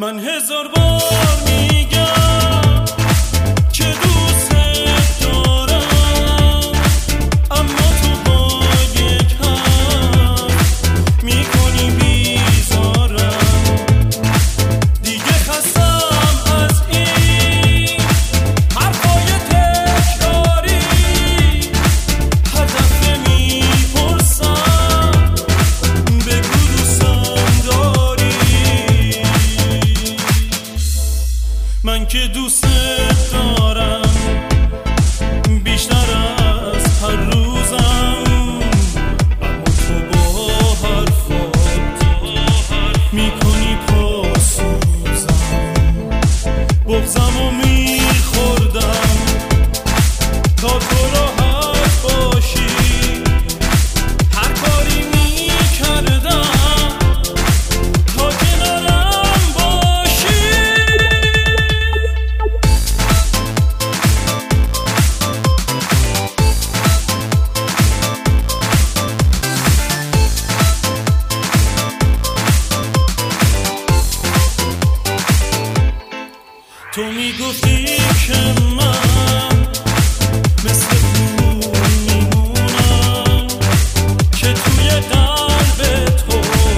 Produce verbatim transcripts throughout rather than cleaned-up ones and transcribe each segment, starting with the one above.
من هزار بار میگم که دوست دارم، اما تو با یک حرف میکنی بیزارم. دیگه خستم از این حرفای تکراری، هر دفعه میپرسم بگو دوستم داری. من که دوست دارم بیشتر از هر روزم، اما تو با حرفات میکنی پاسوزم. بغضم و میخوردم تا تو راحت باشی، هر کاری میکردم تا کنارم باشی. تو میگفتی که من مثل خون میمونم، که توی قلب تو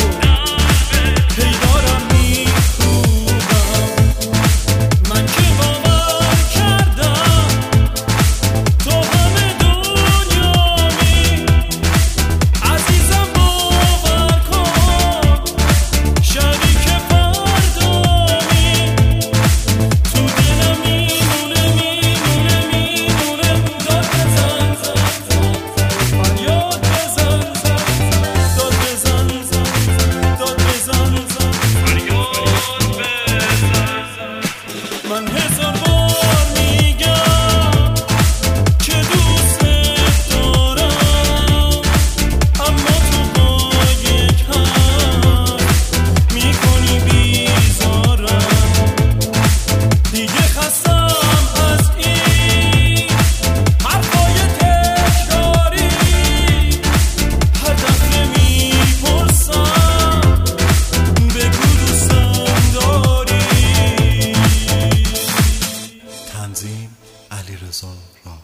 پیدارم میخونم. من که باور کردم تو همه دنیامی، عزیزم باور کن شریک فردامی. تو دلم میمونه میمونه میمونه، داد بزن فریاد بزن، داد بزن داد بزن فریاد بزن. من هزار بار میگم که دوست دارم، اما تو با یک حرف میکنی بیزارم. دیگه خستم از این حرفای تکراری، هر دفعه میپرسم بگو دوستم داری. تنظیم علیرضا راهی.